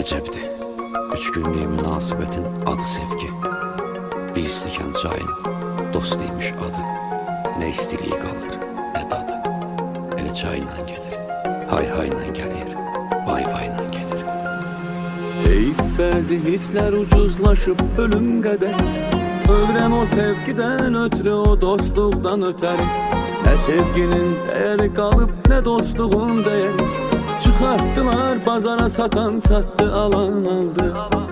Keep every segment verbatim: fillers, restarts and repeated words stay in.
Əcəbdir, üç günlük münasibətin adı sevgi. Bir stəkan çayın dost imiş adı. Nə istiliyi qalır, nə dadı. Elə çayla gedir, hay hayla gəlir, vay vayla gedir. Heyf bəzi hisslər ucuzlaşıb ölüm qədər. Ölürəm o sevgidən ötürü, o dostluqdan ötəri. Nə sevginin dəyəri qalıb, nə dostluğun dəyəri. Çıxartdılar bazara, satan sattı, alan aldı.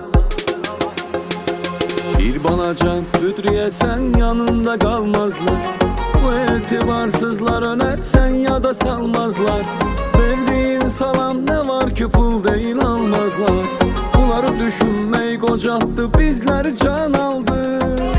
Bir balaca büdriye sen yanında kalmazlar. Bu etibarsızlar öner, sen ya da salmazlar. Verdiğin salam ne var ki pul değil almazlar. Bunları düşünmeyi kocattı, bizleri can aldı.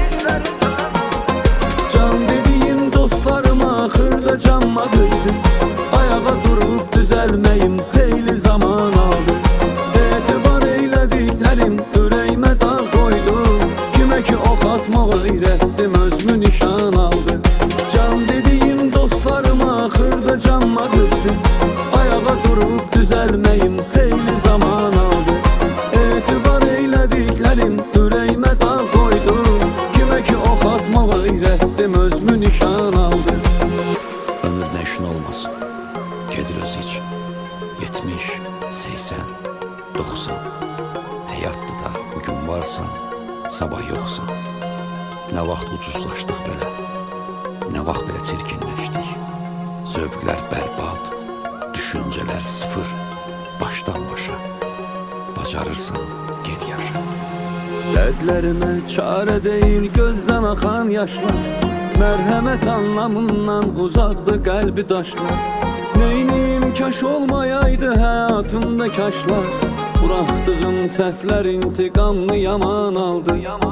Can dediğim dostlarıma ahırda canma kırdım. Ayağa durup düzelmeyim hayli zaman aldı. Etibar eylediklerim yüreğime dağ koydu. Kime ki ok atma gayrettim, özmü nişan aldı. Can dediğim dostlarıma ahırda canma kırdım. Ayağa durup düzelmeyim hayli zaman aldı. Etibar eylediklerim yüreğime dağ koydu. Kime ki ok atma gayrettim, özmü nişan aldı. Ömür nə işin olmasın, gedir öz için. Yetmiş, seysən, doksan. Həyatda da bugün varsan, sabah yoxsan. Nə vaxt ucuzlaşdıq belə, nə vaxt belə çirkinləşdik. Zövqlər bərbad, düşüncələr sıfır, başdan başa. Bacarırsan, ged yaşa. Dərdlərimə çare değil gözdən axan yaşlar. Mərhəmət anlamından uzaqdı qəlbi daşlar. Neyniyim kaş olmayaydı həyatımda kaşlar. Buraxdığım səhvlər intiqamını yaman aldı.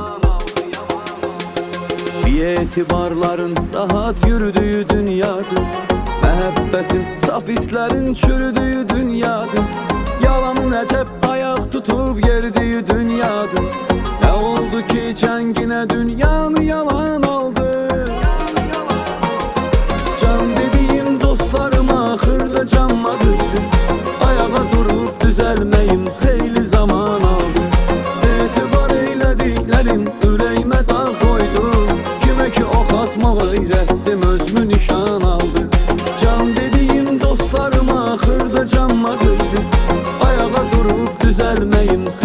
Bir etibarların rahat yürüdüğü dünyadı. Məhəbbətin saf hislərin çürüdüğü dünyadı. Yalanın əcəb ayaq tutub yerdiği dünyadı. Ne oldu ki cəngine dünyanı yalan aldı. Can dediğim dostlarıma ahırda canma kırdım. Ayağa durup düzelmeyim hayli zaman aldı. Etibar eylediklerim yüreğime dağ koydu. Kime ki ok atma gayrettim, özmü nişan aldı. Can dediğim dostlarıma ahırda canma kırdım. Ayağa durup düzelmeyim